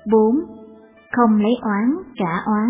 4. Không lấy oán trả oán.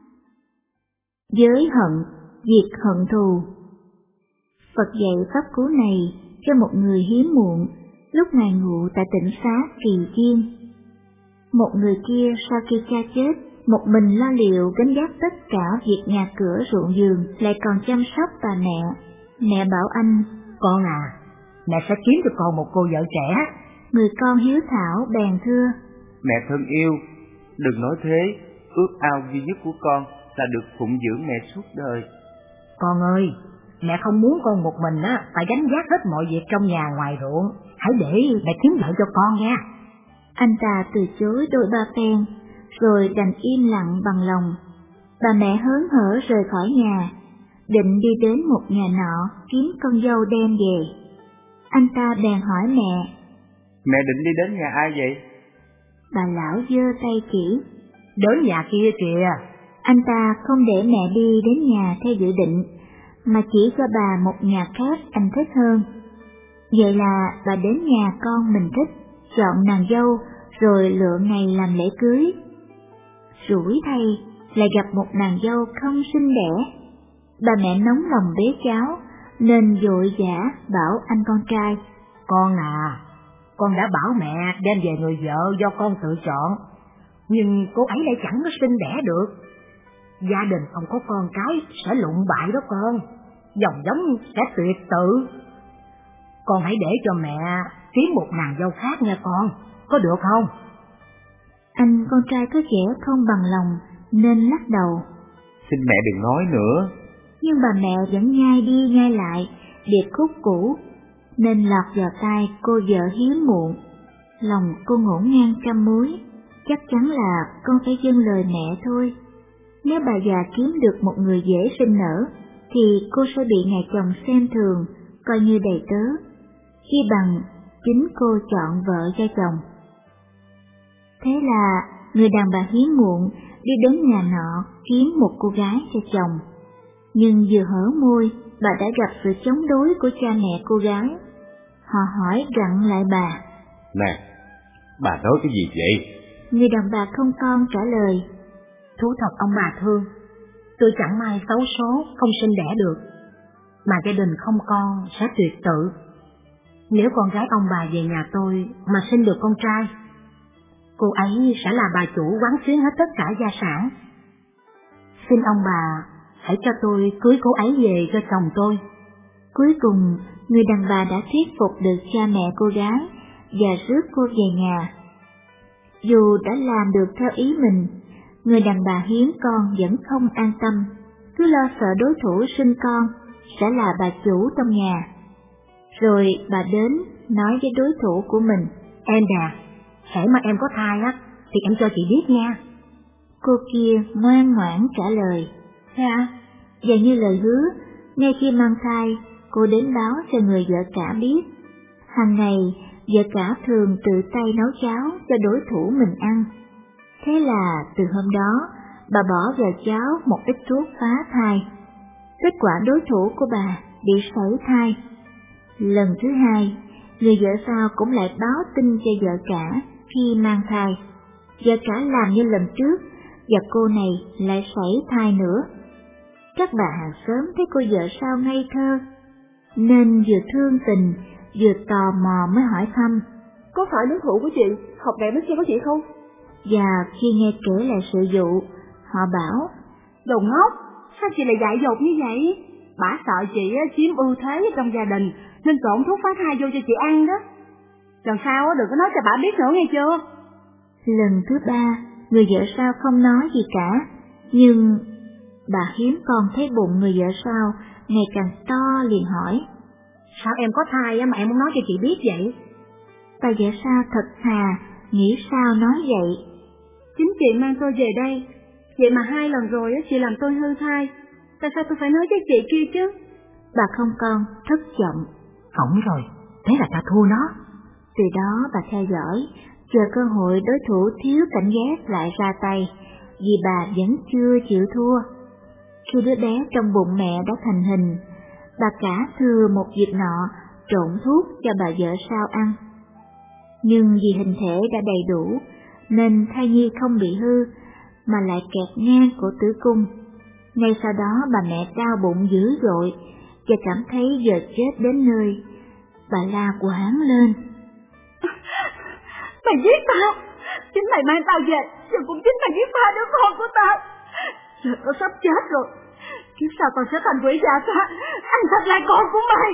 Giới hận, diệt hận thù. Phật dạy pháp cứu này cho một người hiếm muộn lúc Ngài ngụ tại tỉnh xá Kỳ Viên. Một người kia sau khi cha chết, một mình lo liệu gánh vác tất cả việc nhà cửa ruộng vườn, lại còn chăm sóc bà mẹ. Mẹ bảo anh: Con à, mẹ sẽ kiếm cho con một cô vợ trẻ. Người con hiếu thảo bèn thưa: Mẹ thân yêu, đừng nói thế, ước ao duy nhất của con là được phụng dưỡng mẹ suốt đời. Con ơi, mẹ không muốn con một mình phải gánh vác hết mọi việc trong nhà ngoài ruộng. Hãy để mẹ kiếm vợ cho con nha. Anh ta từ chối đôi ba phen, rồi đành im lặng bằng lòng. Bà mẹ hớn hở rời khỏi nhà, định đi đến một nhà nọ kiếm con dâu đem về. Anh ta bèn hỏi mẹ: Mẹ định đi đến nhà ai vậy? Bà lão giơ tay chỉ: Đến nhà kia kìa. Anh ta không để mẹ đi đến nhà theo dự định, mà chỉ cho bà một nhà khác anh thích hơn. Vậy là bà đến nhà con mình thích, chọn nàng dâu, rồi lựa ngày làm lễ cưới. Rủi thay, lại gặp một nàng dâu không sinh đẻ. Bà mẹ nóng lòng bế cháu, nên vội vã bảo anh con trai: Con à, con đã bảo mẹ đem về người vợ do con tự chọn, nhưng cô ấy lại chẳng có sinh đẻ được. Gia đình không có con cái sẽ lụng bại đó con, dòng giống sẽ tuyệt tự. Con hãy để cho mẹ kiếm một nàng dâu khác nha con, có được không? Anh con trai có vẻ không bằng lòng nên lắc đầu: Xin mẹ đừng nói nữa. Nhưng bà mẹ vẫn nhai đi nhai lại điệp khúc cũ, nên lọt vào tai cô vợ hiếm muộn. Lòng cô ngổn ngang trăm mối, chắc chắn là con phải vâng lời mẹ thôi. Nếu bà già kiếm được một người dễ sinh nở, thì cô sẽ bị nhà chồng xem thường, coi như đầy tớ, chi bằng chính cô chọn vợ cho chồng. Thế là người đàn bà hiếm muộn đi đến nhà nọ kiếm một cô gái cho chồng. Nhưng vừa hở môi, bà đã gặp sự chống đối của cha mẹ cô gái. Họ hỏi gặng lại bà: Nè, bà nói cái gì vậy? Người đàn bà không con trả lời: Thú thật ông bà thương, tôi chẳng may xấu số không sinh đẻ được, mà gia đình không con sẽ tuyệt tự. Nếu con gái ông bà về nhà tôi mà sinh được con trai, cô ấy sẽ là bà chủ quán xuyến hết tất cả gia sản. Xin ông bà hãy cho tôi cưới cô ấy về cho chồng tôi. Cuối cùng, người đàn bà đã thuyết phục được cha mẹ cô gái và rước cô về nhà. Dù đã làm được theo ý mình, người đàn bà hiếm con vẫn không an tâm, cứ lo sợ đối thủ sinh con sẽ là bà chủ trong nhà. Rồi bà đến nói với đối thủ của mình: Em nè, hễ mà em có thai thì em cho chị biết nha. Cô kia ngoan ngoãn trả lời: Dạ. Và như lời hứa, ngay khi mang thai, cô đến báo cho người vợ cả biết. Hàng ngày, vợ cả thường tự tay nấu cháo cho đối thủ mình ăn. Thế là từ hôm đó, bà bỏ vào cháo một ít thuốc phá thai. Kết quả đối thủ của bà bị sảy thai. Lần thứ hai, người vợ sau cũng lại báo tin cho vợ cả khi mang thai. Vợ cả làm như lần trước, và cô này lại sảy thai nữa. Các bà hàng xóm thấy cô vợ sau ngây thơ, nên vừa thương tình, vừa tò mò mới hỏi thăm: Có phải đối thủ của chị học đại bác sĩ của chị không? Và khi nghe kể lại sự vụ, họ bảo: Đồ ngốc, sao chị lại dại dột như vậy? Bả sợ chị chiếm ưu thế trong gia đình nên trộn thuốc phá thai vô cho chị ăn đó. Lần sau đừng có nói cho bả biết nữa nghe chưa? Lần thứ ba, người vợ sau không nói gì cả, nhưng bà hiếm con thấy bụng người vợ sau ngày càng to liền hỏi: Sao em có thai mà em muốn nói cho chị biết vậy? Bà vợ sau thật thà, nghĩ sao nói vậy. Chính chị mang tôi về đây, vậy mà 2 lần rồi chị làm tôi hư thai. Tại sao tôi phải nói với chị kia chứ? Bà không con thất vọng. Hỏng rồi, thế là ta thua nó. Từ đó bà theo dõi, chờ cơ hội đối thủ thiếu cảnh giác lại ra tay, vì bà vẫn chưa chịu thua. Khi đứa bé trong bụng mẹ đã thành hình, bà cả thừa một dịp nọ trộn thuốc cho bà vợ sau ăn. Nhưng vì hình thể đã đầy đủ, nên thai nhi không bị hư, mà lại kẹt ngang cổ tử cung. Ngay sau đó bà mẹ đau bụng dữ dội và cảm thấy giờ chết đến nơi. Bà la quảng lên: Mày giết tao! Chính mày mang tao về, giờ cũng chính mày giết ba đứa con của tao. Giờ tao sắp chết rồi, kiếp sau tao sẽ thành quỷ dạ xoa, ăn thịt lại con của mày.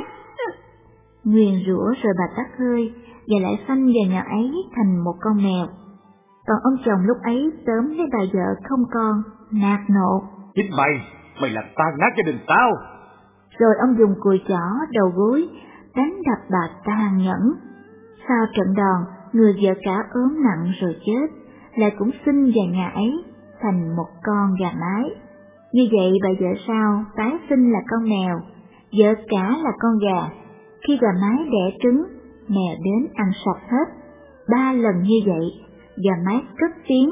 Nguyền rủa rồi bà tắt hơi và lại phanh vào nhà ấy thành một con mèo. Còn ông chồng lúc ấy tóm lấy bà vợ không con, nạt nộ: Chính mày làm tan nát gia đình tao. Rồi ông dùng cùi chỏ đầu gối đánh đập bà tàn nhẫn. Sau trận đòn, người vợ cả ốm nặng rồi chết, lại cũng sinh vào nhà ấy thành một con gà mái. Như vậy bà vợ sau tái sinh là con mèo, vợ cả là con gà. Khi gà mái đẻ trứng, mèo đến ăn sạch hết. 3 lần như vậy, gà mái cất tiếng: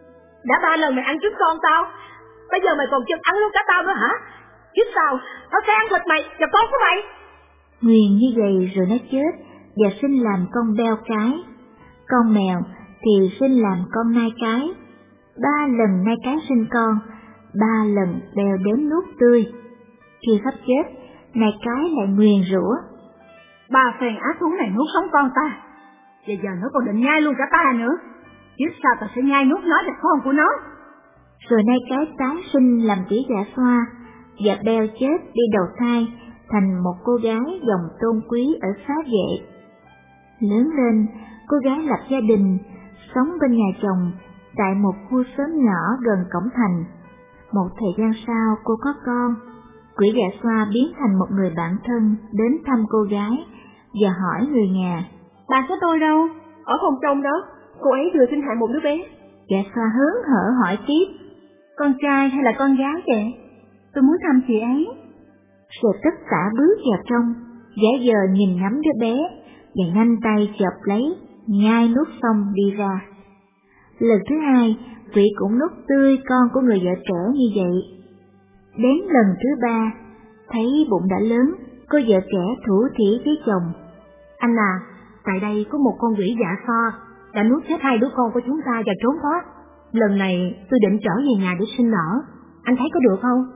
Đã 3 lần mày ăn trứng con tao, bây giờ mày còn chân ăn luôn cả tao nữa hả? Kiếp sau tao sẽ ăn thịt mày và con của mày. Nguyền như vậy rồi nó chết và sinh làm con beo cái. Con mèo thì sinh làm con nai cái. 3 lần nai cái sinh con, 3 lần beo đến nuốt tươi. Khi sắp chết, nai cái lại nguyền rủa: 3 phen ác thú này nuốt sống con ta, và giờ nó còn định nhai luôn cả ta nữa. Kiếp sau tao sẽ nhai nuốt nó và con của nó. Rồi nai cái tái sinh làm quỷ dạ xoa, và beo chết đi đầu thai thành một cô gái dòng tôn quý ở xá vệ. Lớn lên, cô gái lập gia đình, sống bên nhà chồng tại một khu xóm nhỏ gần cổng thành. Một thời gian sau cô có con. Quỷ dạ xoa biến thành một người bạn thân đến thăm cô gái và hỏi người nhà: Bạn của tôi đâu? Ở phòng trong đó, cô ấy vừa sinh hạ một đứa bé. Dạ xoa hớn hở hỏi tiếp: Con trai hay là con gái vậy? Tôi muốn thăm chị ấy. Rồi tất cả bước vào trong, giả vờ nhìn ngắm đứa bé và nhanh tay chộp lấy, nhai nuốt xong đi ra. Lần thứ 2, quỷ cũng nuốt tươi con của người vợ trẻ như vậy. Đến lần thứ 3, thấy bụng đã lớn, cô vợ trẻ thủ thỉ với chồng: Anh à, tại đây có một con quỷ dạ xoa đã nuốt chết 2 đứa con của chúng ta và trốn thoát. Lần này tôi định trở về nhà để sinh nở, anh thấy có được không?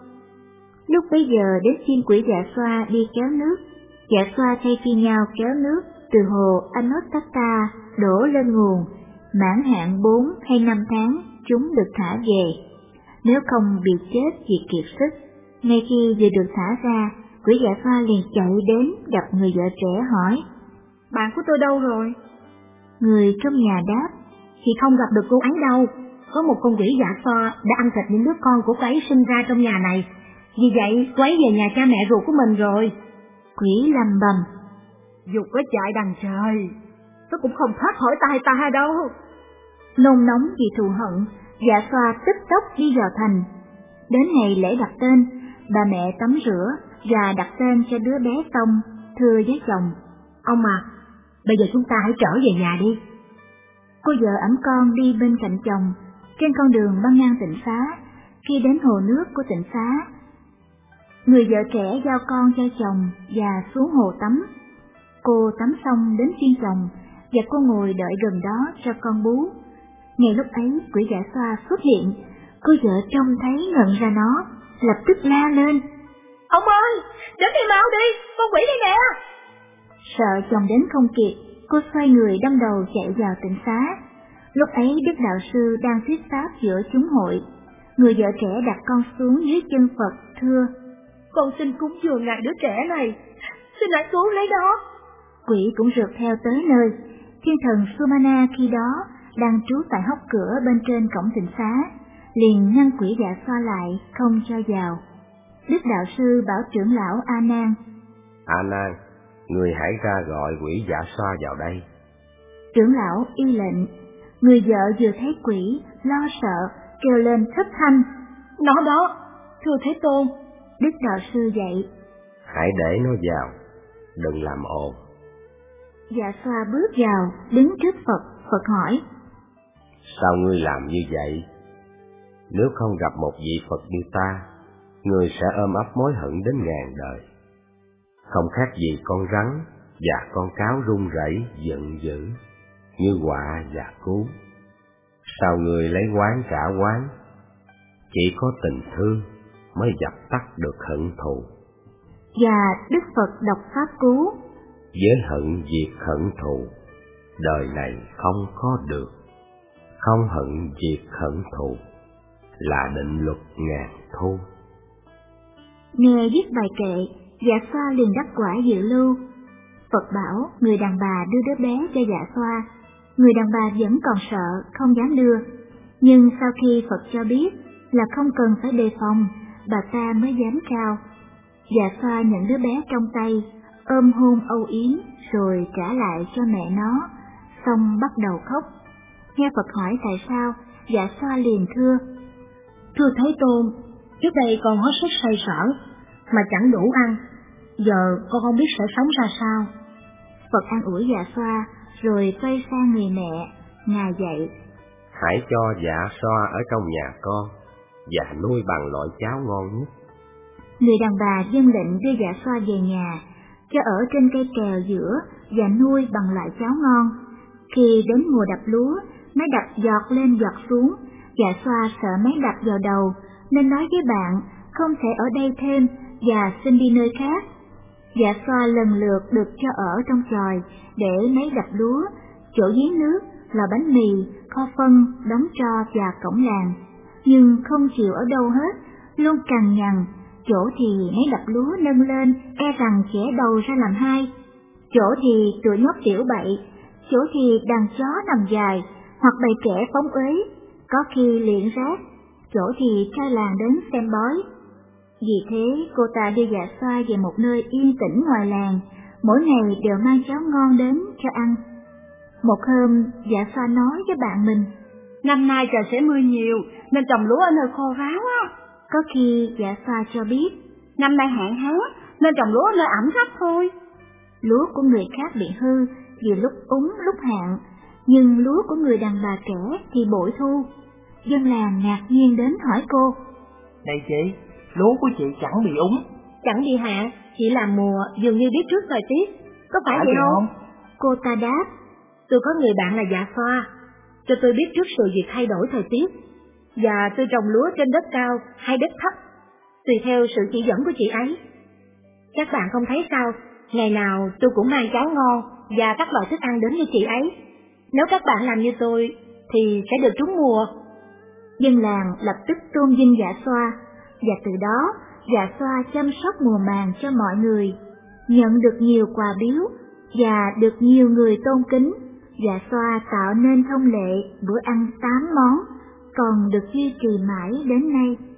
Lúc bấy giờ đến phiên quỷ dạ xoa đi kéo nước. Dạ xoa thay phiên nhau kéo nước từ hồ Anotata đổ lên nguồn. Mãn hạn 4 hay 5 tháng chúng được thả về, nếu không bị chết vì kiệt sức. Ngay khi vừa được thả ra, quỷ dạ xoa liền chạy đến gặp người vợ trẻ hỏi: Bạn của tôi đâu rồi? Người trong nhà đáp: Thì không gặp được cô ấy đâu. Có một con quỷ dạ xoa đã ăn thịt những đứa con của cô ấy sinh ra trong nhà này. Vì vậy, cô ấy về nhà cha mẹ ruột của mình rồi. Quỷ lầm bầm: Dù có chạy đằng trời, tôi cũng không thoát khỏi tay ta đâu. Nôn nóng vì thù hận, dạ xoa tức tốc đi vào thành. Đến ngày lễ đặt tên, bà mẹ tắm rửa và đặt tên cho đứa bé xong, thưa với chồng: Ông à, bây giờ chúng ta hãy trở về nhà đi. Cô vợ ẵm con đi bên cạnh chồng, trên con đường băng ngang tịnh xá. Khi đến hồ nước của tịnh xá, người vợ trẻ giao con cho chồng và xuống hồ tắm. Cô tắm xong đến phiên chồng và cô ngồi đợi gần đó cho con bú. Ngay lúc ấy quỷ dạ xoa xuất hiện. Cô vợ trông thấy nhận ra nó, lập tức la lên: Ông ơi, đến đây mau đi, con quỷ đây nè! Sợ chồng đến không kịp, cô xoay người đâm đầu chạy vào tịnh xá. Lúc ấy Đức Đạo Sư đang thuyết pháp giữa chúng hội. Người vợ trẻ đặt con xuống dưới chân Phật thưa: Con xin cúng dường ngài đứa trẻ này, xin hãy cứu lấy đó. Quỷ cũng rượt theo tới nơi. Thiên thần Sumana khi đó đang trú tại hốc cửa bên trên cổng tịnh xá, liền ngăn quỷ dạ xoa lại không cho vào. Đức Đạo Sư bảo trưởng lão A Nan: A Nan, người hãy ra gọi quỷ dạ xoa vào đây. Trưởng lão y lệnh. Người vợ vừa thấy quỷ lo sợ kêu lên thất thanh: Nó đó, thưa Thế Tôn. Đức Đạo Sư dạy: Hãy để nó vào, đừng làm ồn. Dạ xoa bước vào, đứng trước Phật. Phật hỏi: Sao ngươi làm như vậy? Nếu không gặp một vị Phật như ta, ngươi sẽ ôm ấp mối hận đến ngàn đời. Không khác gì con rắn và con cáo run rẩy giận dữ, như họa và cứu. Sao người lấy oán trả oán? Chỉ có tình thương mới dập tắt được hận thù. Và Đức Phật đọc pháp cú: Với hận diệt hận thù, đời này không có được. Không hận diệt hận thù, là định luật ngàn thu. Nghe viết bài kệ, Dạ Xoa liền đắc quả dự lưu. Phật bảo người đàn bà đưa đứa bé cho Dạ Xoa. Người đàn bà vẫn còn sợ, không dám đưa. Nhưng sau khi Phật cho biết là không cần phải đề phòng, bà ta mới dám trao. Dạ Xoa nhận đứa bé trong tay, ôm hôn âu yếm rồi trả lại cho mẹ nó, xong bắt đầu khóc. Nghe Phật hỏi tại sao, Dạ Xoa liền thưa: Thưa Thế Tôn, trước đây con hết sức say sở, mà chẳng đủ ăn, giờ con không biết sẽ sống ra sao. Phật an ủi Dạ Xoa, rồi quay sang người mẹ, Ngài dạy: Hãy cho Dạ Xoa ở trong nhà con, và nuôi bằng loại cháo ngon nhất. Người đàn bà vâng lệnh đưa Dạ Xoa về nhà, cho ở trên cây kèo giữa và nuôi bằng loại cháo ngon. Khi đến mùa đập lúa, máy đập giọt lên giọt xuống. Dạ Xoa sợ máy đập vào đầu, nên nói với bạn không thể ở đây thêm và xin đi nơi khác. Dạ Xoa lần lượt được cho ở trong chòi để máy đập lúa, chỗ giếng nước, lò bánh mì, kho phân, đóng tro và cổng làng. Nhưng không chịu ở đâu hết, luôn cằn nhằn. Chỗ thì máy đập lúa nâng lên, e rằng chẻ đầu ra làm hai. Chỗ thì tụi nhóc tiểu bậy, chỗ thì đàn chó nằm dài, hoặc bầy trẻ phóng uế, có khi liệng rác, chỗ thì trai làng đến xem bói. Vì thế cô ta đưa Dạ Xoa về một nơi yên tĩnh ngoài làng, mỗi ngày đều mang cháo ngon đến cho ăn. Một hôm, Dạ Xoa nói với bạn mình: Năm nay trời sẽ mưa nhiều, nên trồng lúa ở nơi khô ráo á. Có khi Dạ Xoa cho biết: Năm nay hạn hán, nên trồng lúa ở nơi ẩm thấp thôi. Lúa của người khác bị hư vì lúc úng lúc hạn, nhưng lúa của người đàn bà trẻ thì bội thu. Dân làng ngạc nhiên đến hỏi cô: Này chị, lúa của chị chẳng bị úng, Chẳng bị hạn, chỉ là mùa dường như biết trước thời tiết, có phải vậy không? Cô ta đáp: Tôi có người bạn là Dạ Xoa, cho tôi biết trước sự việc thay đổi thời tiết, và tôi trồng lúa trên đất cao hay đất thấp, tùy theo sự chỉ dẫn của chị ấy. Các bạn không thấy sao, ngày nào tôi cũng mang cháo ngon và các loại thức ăn đến cho chị ấy. Nếu các bạn làm như tôi thì sẽ được trúng mùa. Dân làng lập tức tôn vinh Dạ Xoa, và từ đó Dạ Xoa chăm sóc mùa màng cho mọi người, nhận được nhiều quà biếu và được nhiều người tôn kính. Dạ Xoa tạo nên thông lệ bữa ăn 8 món, còn được duy trì mãi đến nay.